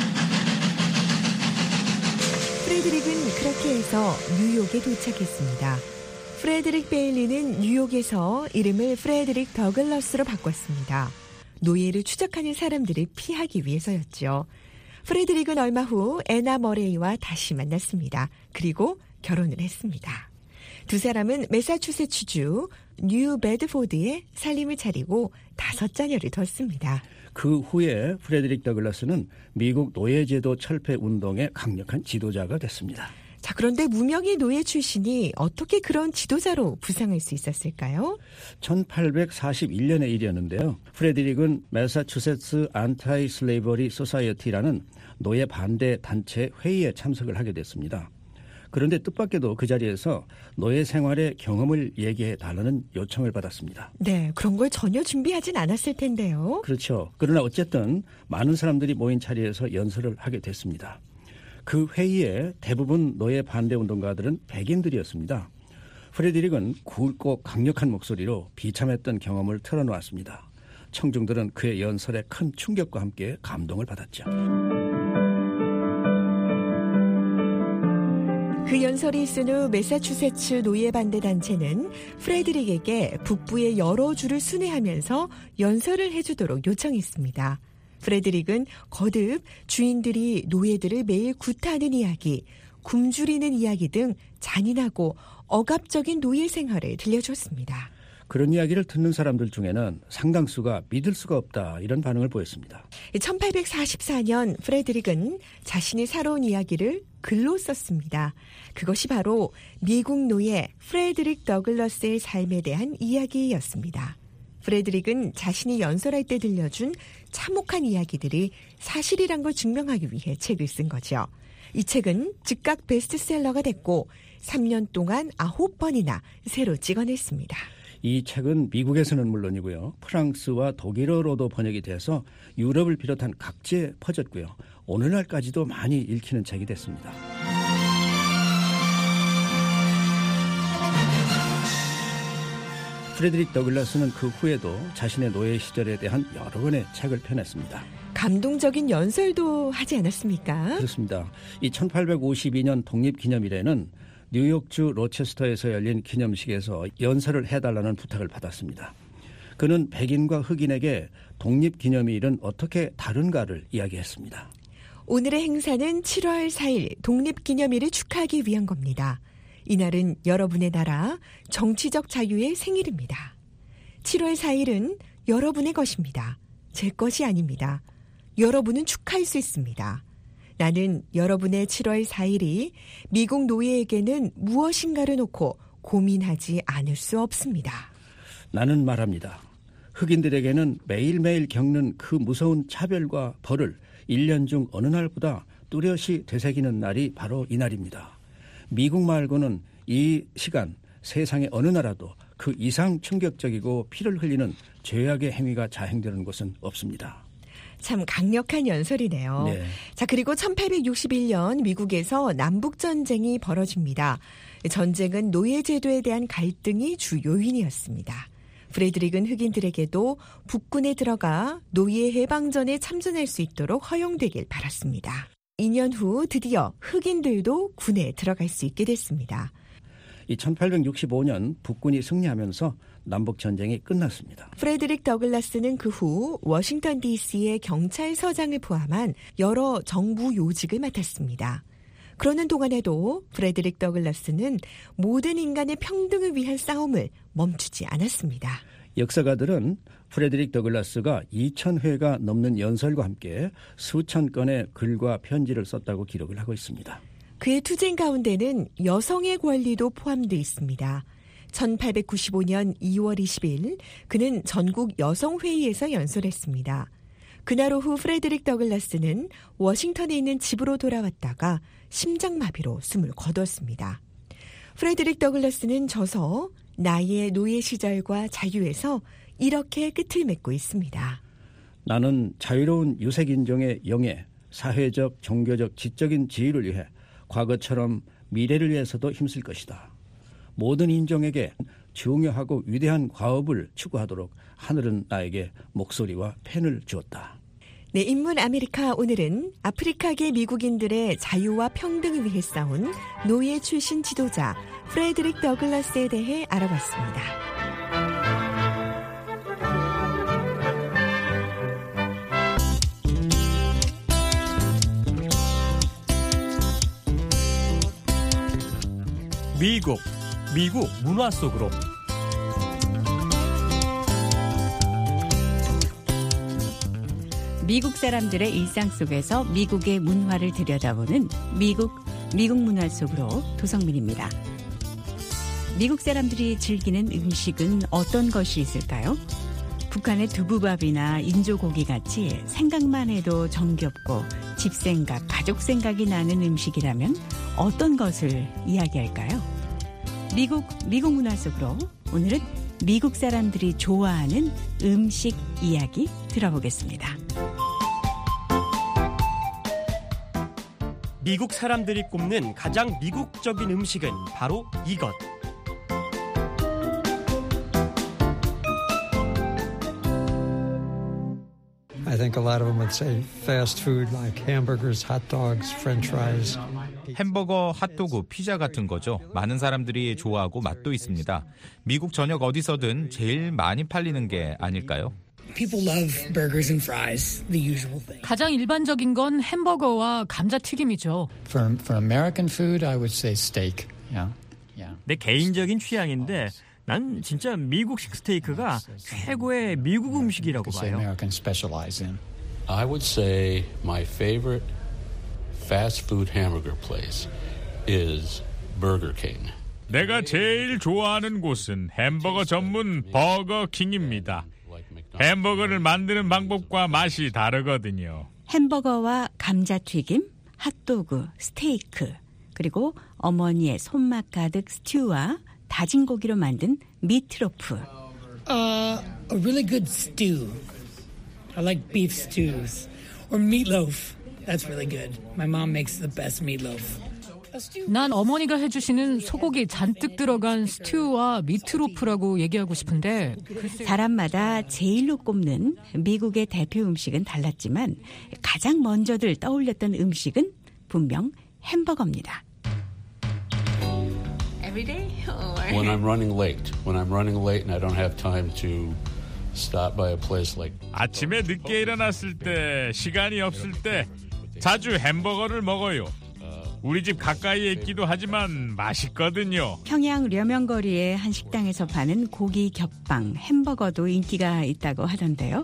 D: 프레드릭은 그렇게 해서 뉴욕에 도착했습니다. 프레드릭 베일리는 뉴욕에서 이름을 프레드릭 더글러스로 바꿨습니다. 노예를 추적하는 사람들을 피하기 위해서였죠. 프레드릭은 얼마 후 애나 머레이와 다시 만났습니다. 그리고 결혼을 했습니다. 두 사람은 매사추세츠주 뉴 베드포드에 살림을 차리고 5자녀를 뒀습니다.
C: 그 후에 프레드릭 더글라스는 미국 노예제도 철폐 운동의 강력한 지도자가 됐습니다.
D: 자, 그런데 무명의 노예 출신이 어떻게 그런 지도자로 부상할 수 있었을까요?
C: 1841년의 일이었는데요. 프레드릭은 매사추세츠 안타이 슬레이버리 소사이어티라는 노예 반대 단체 회의에 참석을 하게 됐습니다. 그런데 뜻밖에도 그 자리에서 노예 생활의 경험을 얘기해 달라는 요청을 받았습니다.
D: 네, 그런 걸 전혀 준비하진 않았을 텐데요.
C: 그렇죠. 그러나 어쨌든 많은 사람들이 모인 자리에서 연설을 하게 됐습니다. 그 회의에 대부분 노예 반대 운동가들은 백인들이었습니다. 프레드릭은 굵고 강력한 목소리로 비참했던 경험을 털어놓았습니다. 청중들은 그의 연설에 큰 충격과 함께 감동을 받았죠.
D: 그 연설이 있은 후 매사추세츠 노예 반대 단체는 프레드릭에게 북부의 여러 주를 순회하면서 연설을 해주도록 요청했습니다. 프레드릭은 거듭 주인들이 노예들을 매일 구타하는 이야기, 굶주리는 이야기 등 잔인하고 억압적인 노예 생활을 들려줬습니다.
C: 그런 이야기를 듣는 사람들 중에는 상당수가 믿을 수가 없다 이런 반응을 보였습니다.
D: 1844년 프레드릭은 자신이 살아온 이야기를 글로 썼습니다. 그것이 바로 미국 노예 프레드릭 더글러스의 삶에 대한 이야기였습니다. 프레드릭은 자신이 연설할 때 들려준 참혹한 이야기들이 사실이란 걸 증명하기 위해 책을 쓴 거죠. 이 책은 즉각 베스트셀러가 됐고 3년 동안 9번이나 새로 찍어냈습니다.
C: 이 책은 미국에서는 물론이고요. 프랑스와 독일어로도 번역이 돼서 유럽을 비롯한 각지에 퍼졌고요. 오늘날까지도 많이 읽히는 책이 됐습니다. 프레드릭 더글라스는 그 후에도 자신의 노예 시절에 대한 여러 권의 책을 펴냈습니다.
D: 감동적인 연설도 하지 않았습니까?
C: 그렇습니다. 이 1852년 독립기념일에는 뉴욕주 로체스터에서 열린 기념식에서 연설을 해달라는 부탁을 받았습니다. 그는 백인과 흑인에게 독립기념일은 어떻게 다른가를 이야기했습니다.
D: 오늘의 행사는 7월 4일 독립기념일을 축하하기 위한 겁니다. 이날은 여러분의 나라 정치적 자유의 생일입니다. 7월 4일은 여러분의 것입니다. 제 것이 아닙니다. 여러분은 축하할 수 있습니다. 나는 여러분의 7월 4일이 미국 노예에게는 무엇인가를 놓고 고민하지 않을 수 없습니다.
C: 나는 말합니다. 흑인들에게는 매일매일 겪는 그 무서운 차별과 벌을 1년 중 어느 날보다 뚜렷이 되새기는 날이 바로 이 날입니다. 미국 말고는 이 시간 세상의 어느 나라도 그 이상 충격적이고 피를 흘리는 죄악의 행위가 자행되는 곳은 없습니다.
D: 참 강력한 연설이네요.
C: 네.
D: 자, 그리고 1861년 미국에서 남북전쟁이 벌어집니다. 전쟁은 노예제도에 대한 갈등이 주 요인이었습니다. 프레드릭은 흑인들에게도 북군에 들어가 노예 해방전에 참전할 수 있도록 허용되길 바랐습니다. 2년 후 드디어 흑인들도 군에 들어갈 수 있게 됐습니다.
C: 이 1865년 북군이 승리하면서 남북전쟁이 끝났습니다.
D: 프레드릭 더글라스는 그 후 워싱턴 DC의 경찰서장을 포함한 여러 정부 요직을 맡았습니다. 그러는 동안에도 프레드릭 더글라스는 모든 인간의 평등을 위한 싸움을 멈추지 않았습니다.
C: 역사가들은 프레드릭 더글라스가 2,000회가 넘는 연설과 함께 수천 건의 글과 편지를 썼다고 기록을 하고 있습니다.
D: 그의 투쟁 가운데는 여성의 권리도 포함되어 있습니다. 1895년 2월 20일 그는 전국 여성회의에서 연설했습니다. 그날 오후 프레드릭 더글라스는 워싱턴에 있는 집으로 돌아왔다가 심장마비로 숨을 거두었습니다. 프레드릭 더글라스는 저서 나의 노예 시절과 자유에서 이렇게 끝을 맺고 있습니다.
C: 나는 자유로운 유색인종의 영예, 사회적, 종교적, 지적인 지위를 위해 과거처럼 미래를 위해서도 힘쓸 것이다. 모든 인종에게 중요하고 위대한 과업을 추구하도록 하늘은 나에게 목소리와 펜을 주었다.
D: 네, 인문 아메리카 오늘은 아프리카계 미국인들의 자유와 평등을 위해 싸운 노예 출신 지도자 프레드릭 더글라스에 대해 알아봤습니다.
H: 미국 문화 속으로.
I: 미국 사람들의 일상 속에서 미국의 문화를 들여다보는 미국 미국 문화 속으로 도성민입니다. 미국 사람들이 즐기는 음식은 어떤 것이 있을까요? 북한의 두부밥이나 인조고기 같이 생각만 해도 정겹고 집생각, 가족 생각이 나는 음식이라면 어떤 것을 이야기할까요? 미국 문화 속으로 오늘은 미국 사람들이 좋아하는 음식 이야기 들어보겠습니다.
H: 미국 사람들이 꼽는 가장 미국적인 음식은 바로 이것.
J: I think a lot of them would say fast food like hamburgers, hot dogs, french fries.
K: 햄버거, 핫도그, 피자 같은 거죠. 많은 사람들이 좋아하고 맛도 있습니다. 미국 전역 어디서든 제일 많이 팔리는 게 아닐까요?
L: People love burgers and fries, the usual thing.
M: 가장 일반적인 건 햄버거와 감자튀김이죠.
L: For American food, I would say steak. Yeah.
H: 내 개인적인 취향인데 난 진짜 미국식 스테이크가 최고의 미국 음식이라고 봐요.
L: American specialize in.
N: I would say my favorite fast food hamburger place is Burger King.
O: 내가 제일 좋아하는 곳은 햄버거 전문 버거킹입니다. 햄버거를 만드는 방법과 맛이 다르거든요.
I: 햄버거와 감자튀김, 핫도그, 스테이크, 그리고 어머니의 손맛 가득 스튜와 다진 고기로 만든 미트로프.
L: A really good stew. I like beef stews. Or meatloaf. That's really good. My mom makes the best meatloaf.
M: 난 어머니가 해주시는 소고기 잔뜩 들어간 스튜와 미트로프라고 얘기하고 싶은데
I: 사람마다 제일로 꼽는 미국의 대표 음식은 달랐지만 가장 먼저들 떠올렸던 음식은 분명 햄버거입니다.
B: Every day?
N: When I'm running late and I don't have time to stop by a place like
O: 아침에 늦게 일어났을 때, 시간이 없을 때 자주 햄버거를 먹어요. 우리 집 가까이에 있기도 하지만 맛있거든요.
I: 평양 려명거리의 한 식당에서 파는 고기 겹빵, 햄버거도 인기가 있다고 하던데요.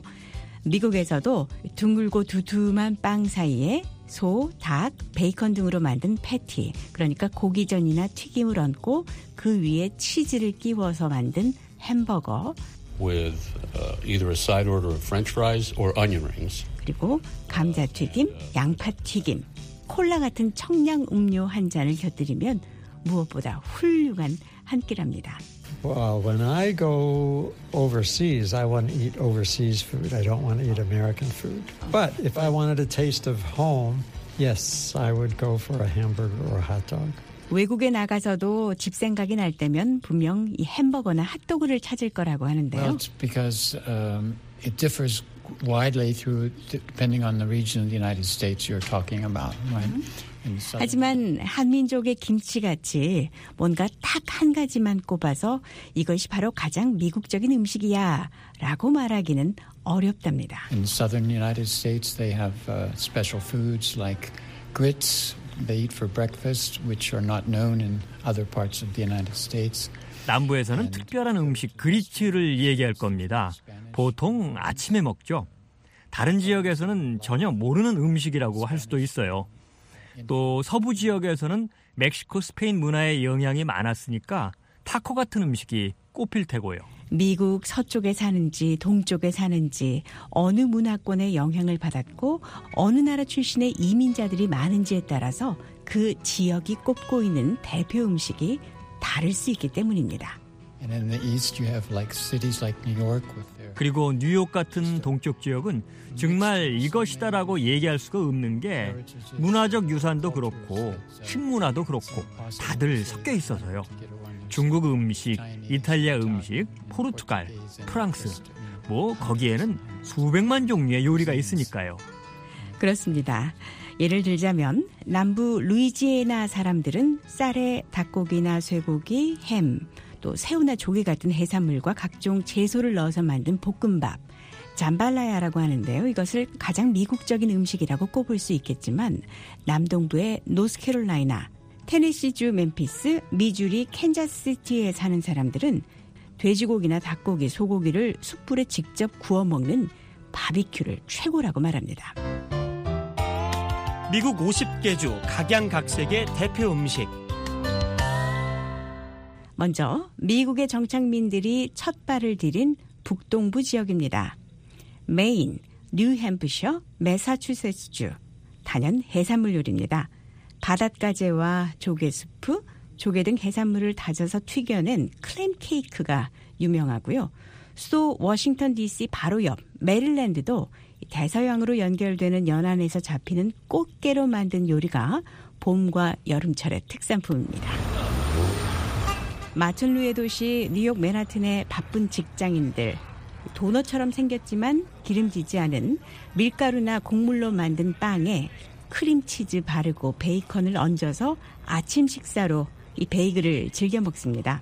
I: 미국에서도 둥글고 두툼한 빵 사이에 소, 닭, 베이컨 등으로 만든 패티, 그러니까 고기전이나 튀김을 얹고 그 위에 치즈를 끼워서 만든 햄버거,
N: with either a side order of french fries or onion rings.
I: 그리고 감자튀김, 양파튀김, 콜라 같은 청량 음료 한 잔을 곁들이면 무엇보다 훌륭한 한 끼랍니다.
J: Well, when I go overseas, I want to eat overseas food. I don't want to eat American food. But if I wanted a taste of home, yes, I would go for a hamburger or a hot dog.
I: 외국에 나가서도 집 생각이 날 때면 분명 이 햄버거나 핫도그를 찾을 거라고 하는데요.
L: Well, it's because it differs widely depending on the region of the United States you're talking about, right?
I: 하지만 한민족의 김치같이 뭔가 딱 한 가지만 꼽아서 이것이 바로 가장 미국적인 음식이야 라고 말하기는 어렵답니다.
L: In southern United States they have special foods like grits they eat for breakfast which are not known in other parts of the United States.
H: 남부에서는 특별한 음식 그리츠를 얘기할 겁니다. 보통 아침에 먹죠. 다른 지역에서는 전혀 모르는 음식이라고 할 수도 있어요. 또 서부 지역에서는 멕시코, 스페인 문화의 영향이 많았으니까 타코 같은 음식이 꼽힐 테고요.
I: 미국 서쪽에 사는지 동쪽에 사는지 어느 문화권의 영향을 받았고 어느 나라 출신의 이민자들이 많은지에 따라서 그 지역이 꼽고 있는 대표 음식이 다를 수 있기 때문입니다.
L: And in the east you have like cities like New York with their
H: 그리고 뉴욕 같은 동쪽 지역은 정말 이것이다라고 얘기할 수가 없는 게 문화적 유산도 그렇고 식문화도 그렇고 다들 섞여 있어서요. 중국 음식, 이탈리아 음식, 포르투갈, 프랑스 뭐 거기에는 수백만 종류의 요리가 있으니까요.
I: 그렇습니다. 예를 들자면 남부 루이지애나 사람들은 쌀에 닭고기나 쇠고기, 햄, 또 새우나 조개 같은 해산물과 각종 채소를 넣어서 만든 볶음밥, 잠발라야라고 하는데요. 이것을 가장 미국적인 음식이라고 꼽을 수 있겠지만 남동부의 노스캐롤라이나, 테네시주 멤피스, 미주리 캔자스시티에 사는 사람들은 돼지고기나 닭고기, 소고기를 숯불에 직접 구워 먹는 바비큐를 최고라고 말합니다.
P: 미국 50개 주 각양각색의 대표 음식.
I: 먼저 미국의 정착민들이 첫 발을 들인 북동부 지역입니다. 메인, 뉴햄프셔, 매사추세츠주. 단연 해산물 요리입니다. 바닷가재와 조개 수프, 조개 등 해산물을 다져서 튀겨낸 클램 케이크가 유명하고요. 수도 워싱턴 DC 바로 옆 메릴랜드도 대서양으로 연결되는 연안에서 잡히는 꽃게로 만든 요리가 봄과 여름철의 특산품입니다. 마천루의 도시 뉴욕 맨하튼의 바쁜 직장인들, 도넛처럼 생겼지만 기름지지 않은 밀가루나 곡물로 만든 빵에 크림치즈 바르고 베이컨을 얹어서 아침 식사로 이 베이글을 즐겨 먹습니다.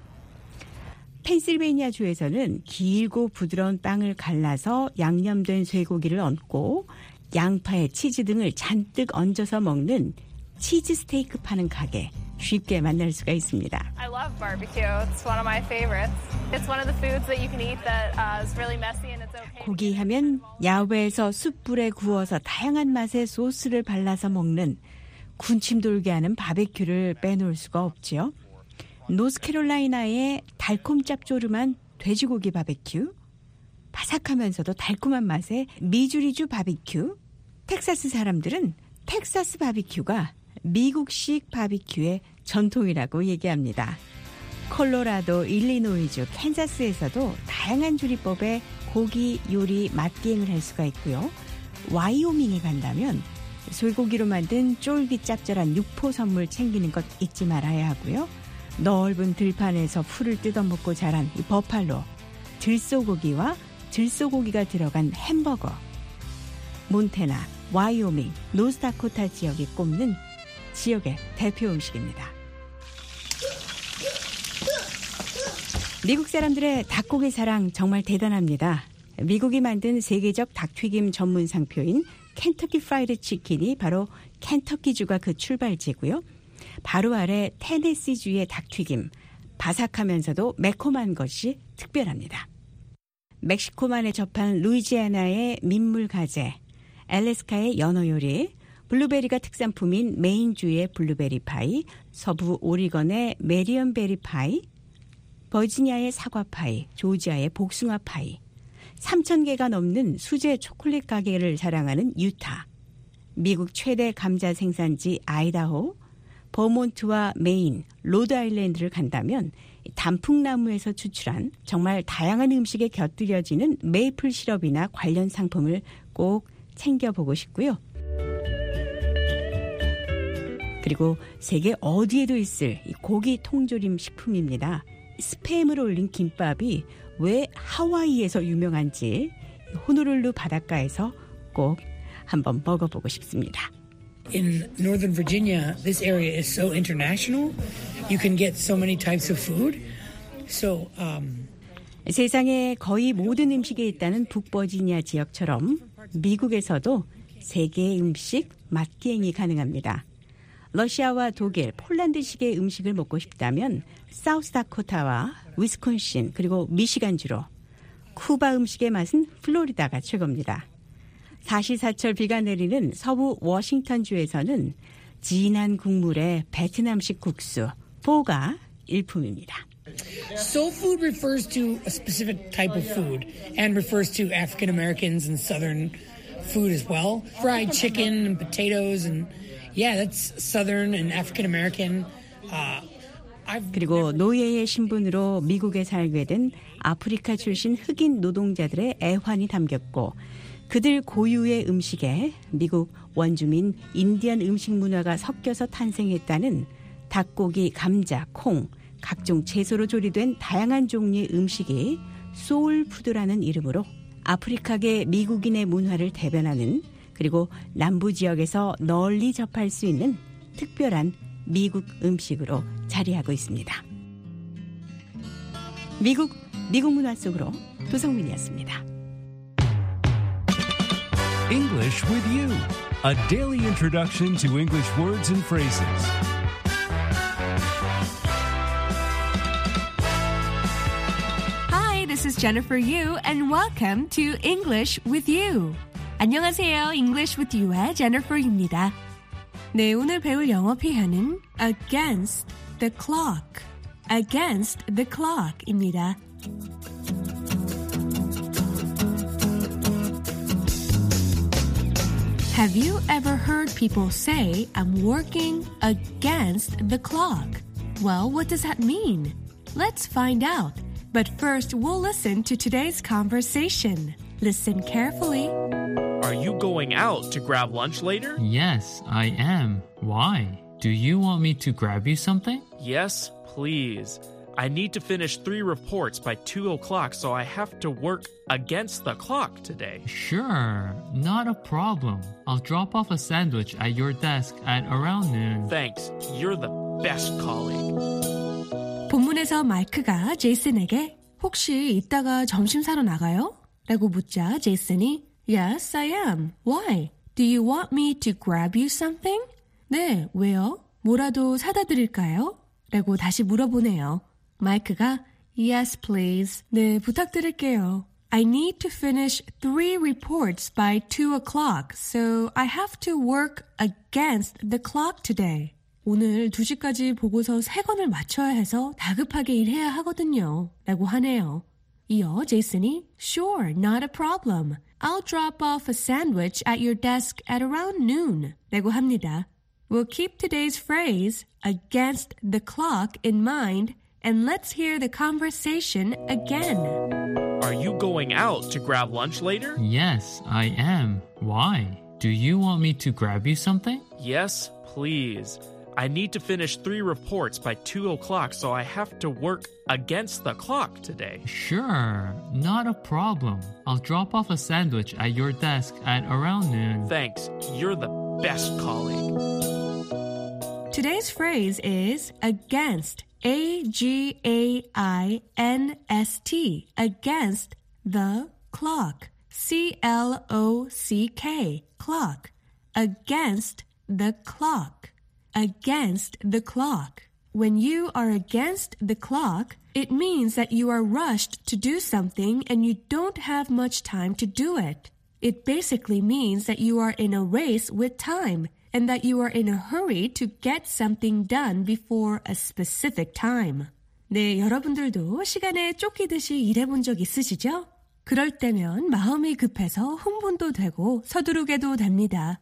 I: 펜실베이니아주에서는 길고 부드러운 빵을 갈라서 양념된 쇠고기를 얹고 양파에 치즈 등을 잔뜩 얹어서 먹는 치즈 스테이크 파는 가게 쉽게 만날 수가 있습니다.
Q: I love barbecue. It's one of my favorites. It's one of the foods that you can eat that is really messy and it's okay.
I: 고기 하면 야외에서 숯불에 구워서 다양한 맛의 소스를 발라서 먹는 군침 돌게 하는 바베큐를 빼놓을 수가 없지요. 노스캐롤라이나의 달콤 짭조름한 돼지고기 바베큐, 바삭하면서도 달콤한 맛의 미주리주 바베큐, 텍사스 사람들은 텍사스 바베큐가 미국식 바비큐의 전통이라고 얘기합니다. 콜로라도, 일리노이주, 캔자스에서도 다양한 조리법의 고기 요리 맛기행을 할 수가 있고요. 와이오밍에 간다면 쇠고기로 만든 쫄깃 짭짤한 육포 선물 챙기는 것 잊지 말아야 하고요. 넓은 들판에서 풀을 뜯어먹고 자란 이 버팔로, 들소고기와 들소고기가 들어간 햄버거, 몬태나, 와이오밍, 노스다코타 지역이 꼽는 지역의 대표 음식입니다. 미국 사람들의 닭고기 사랑 정말 대단합니다. 미국이 만든 세계적 닭튀김 전문 상표인 켄터키 프라이드 치킨이 바로 켄터키주가 그 출발지고요. 바로 아래 테네시주의 닭튀김, 바삭하면서도 매콤한 것이 특별합니다. 멕시코만에 접한 루이지애나의 민물가재, 알래스카의 연어 요리, 블루베리가 특산품인 메인주의 블루베리 파이, 서부 오리건의 메리언베리 파이, 버지니아의 사과 파이, 조지아의 복숭아 파이, 3,000개가 넘는 수제 초콜릿 가게를 자랑하는 유타, 미국 최대 감자 생산지 아이다호, 버몬트와 메인, 로드아일랜드를 간다면 단풍나무에서 추출한 정말 다양한 음식에 곁들여지는 메이플 시럽이나 관련 상품을 꼭 챙겨보고 싶고요. 그리고 세계 어디에도 있을 이 고기 통조림 식품입니다. 스팸을 올린 김밥이 왜 하와이에서 유명한지 호놀룰루 바닷가에서 꼭 한번 먹어보고 싶습니다.
R: In Northern Virginia, this area is so international. You can get so many types of food. So,
I: 세상에 거의 모든 음식에 있다는 북버지니아 지역처럼 미국에서도 세계의 음식 맛기행이 가능합니다. 러시아와 독일, 폴란드식의 음식을 먹고 싶다면 사우스다코타와 위스콘신 그리고 미시간주로, 쿠바 음식의 맛은 플로리다가 최고입니다. 사시사철 비가 내리는 서부 워싱턴주에서는 진한 국물에 베트남식 국수, 포가 일품입니다.
R: Soul food refers to a specific type of food and refers to African Americans and Southern food as well. Fried chicken and potatoes and yeah, that's Southern and African American.
I: 그리고 노예의 신분으로 미국에 살게 된 아프리카 출신 흑인 노동자들의 애환이 담겼고 그들 고유의 음식에 미국 원주민 인디언 음식 문화가 섞여서 탄생했다는 닭고기, 감자, 콩, 각종 채소로 조리된 다양한 종류의 음식이 소울푸드라는 이름으로 아프리카계 미국인의 문화를 대변하는 그리고 남부 지역에서 널리 접할 수 있는 특별한 미국 음식으로 자리하고 있습니다. 미국 문화 속으로 도성민이었습니다.
A: English with you. A daily introduction to English words and phrases.
S: Hi, this is Jennifer Yu and welcome to English with You. 안녕하세요. English with You의 Jennifer입니다. 네, 오늘 배울 영어 표현은 against the clock, against the clock입니다. Have you ever heard people say, I'm working against the clock? Well, what does that mean? Let's find out. But first, we'll listen to today's conversation. Listen carefully.
T: Are you going out to grab lunch later?
U: Yes, I am. Why? Do you want me to grab you something?
T: Yes, please. I need to finish 3 reports by 2 o'clock, so I have to work against the clock today.
U: Sure, not a problem. I'll drop off a sandwich at your desk at around noon.
T: Thanks. You're the best colleague.
S: 본문에서 마이크가 제이슨에게 혹시 이따가 점심 사러 나가요? 라고 묻자 제이슨이 Yes, I am. Why? Do you want me to grab you something? 네, 왜요? 뭐라도 사다 드릴까요? 라고 다시 물어보네요. 마이크가 Yes, please. 네, 부탁드릴게요. I need to finish 3 reports by 2 o'clock, so I have to work against the clock today. 오늘 2시까지 보고서 3건을 맞춰야 해서 다급하게 일해야 하거든요. 라고 하네요. 이어 제이슨이 Sure, not a problem. I'll drop off a sandwich at your desk at around noon. 라고 합니다. We'll keep today's phrase, against the clock, in mind, and let's hear the conversation again.
T: Are you going out to grab lunch later?
U: Yes, I am. Why? Do you want me to grab you something?
T: Yes, please. I need to finish 3 reports by 2 o'clock, so I have to work against the clock today.
U: Sure, not a problem. I'll drop off a sandwich at your desk at around noon.
T: Thanks. You're the best colleague.
S: Today's phrase is against, A-G-A-I-N-S-T, against the clock, C-L-O-C-K, clock, against the clock, against the clock. When you are against the clock, it means that you are rushed to do something and you don't have much time to do it. It basically means that you are in a race with time and that you are in a hurry to get something done before a specific time. 네, 여러분들도 시간에 쫓기듯이 일해본 적 있으시죠? 그럴 때면 마음이 급해서 흥분도 되고 서두르게도 됩니다.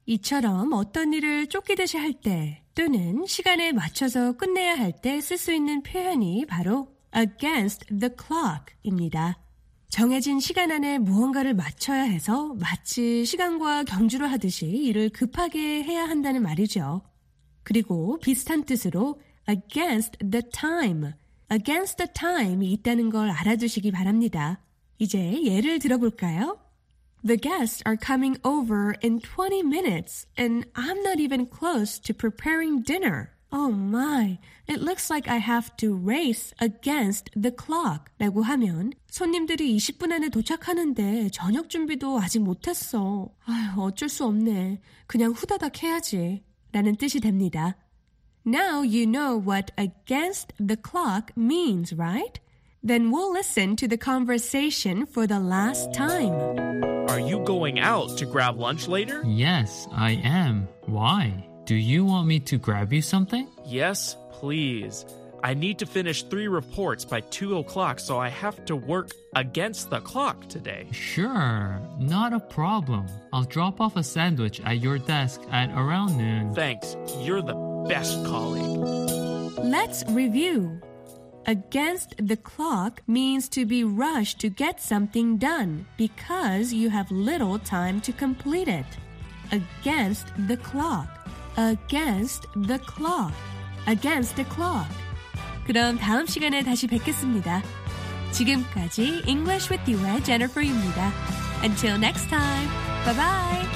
S: 이처럼 어떤 일을 쫓기듯이 할 때 또는 시간에 맞춰서 끝내야 할 때 쓸 수 있는 표현이 바로 against the clock입니다. 정해진 시간 안에 무언가를 맞춰야 해서 마치 시간과 경주를 하듯이 일을 급하게 해야 한다는 말이죠. 그리고 비슷한 뜻으로 against the time, against the time이 있다는 걸 알아두시기 바랍니다. 이제 예를 들어볼까요? The guests are coming over in 20 minutes and I'm not even close to preparing dinner. Oh my, it looks like I have to race against the clock. 라고 하면 손님들이 20분 안에 도착하는데 저녁 준비도 아직 못했어. 아휴, 어쩔 수 없네. 그냥 후다닥 해야지. 라는 뜻이 됩니다. Now you know what against the clock means, right? Then we'll listen to the conversation for the last time.
T: Are you going out to grab lunch later?
U: Yes, I am. Why? Do you want me to grab you something?
T: Yes, please. I need to finish 3 reports by 2 o'clock, so I have to work against the clock today.
U: Sure, not a problem. I'll drop off a sandwich at your desk at around noon.
T: Thanks. You're the best colleague.
S: Let's review. Against the clock means to be rushed to get something done because you have little time to complete it. Against the clock. Against the clock. Against the clock. 그럼 다음 시간에 다시 뵙겠습니다. 지금까지 English with You의 Jennifer입니다. Until next time. Bye bye.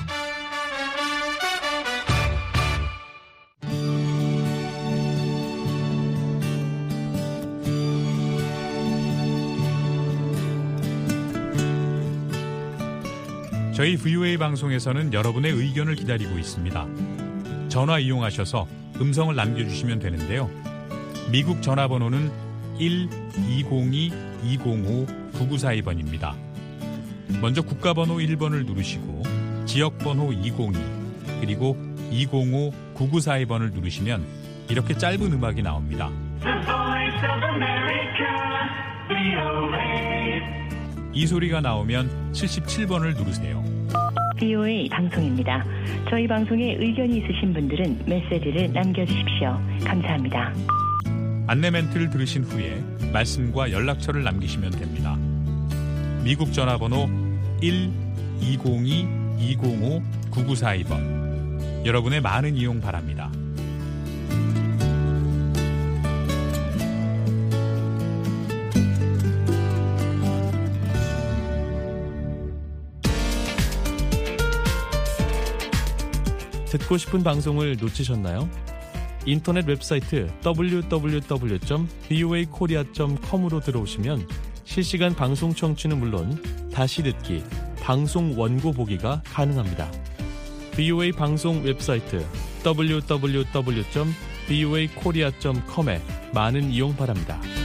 O: 저희 VOA 방송에서는 여러분의 의견을 기다리고 있습니다. 전화 이용하셔서 음성을 남겨주시면 되는데요. 미국 전화번호는 1-202-205-9942번입니다. 먼저 국가번호 1번을 누르시고 지역번호 202 그리고
K: 1-205-9942번을 누르시면 이렇게 짧은 음악이 나옵니다. 이 소리가 나오면 77번을 누르세요.
F: VOA 방송입니다. 저희 방송에 의견이 있으신 분들은 메시지를 남겨주십시오. 감사합니다.
K: 안내 멘트를 들으신 후에 말씀과 연락처를 남기시면 됩니다. 미국 전화번호 1-202-205-9942번. 여러분의 많은 이용 바랍니다.
V: 듣고 싶은 방송을 놓치셨나요? 인터넷 웹사이트 www.voakorea.com으로 들어오시면 실시간 방송 청취는 물론 다시 듣기, 방송 원고 보기가 가능합니다. VOA 방송 웹사이트 www.voakorea.com에 많은 이용 바랍니다.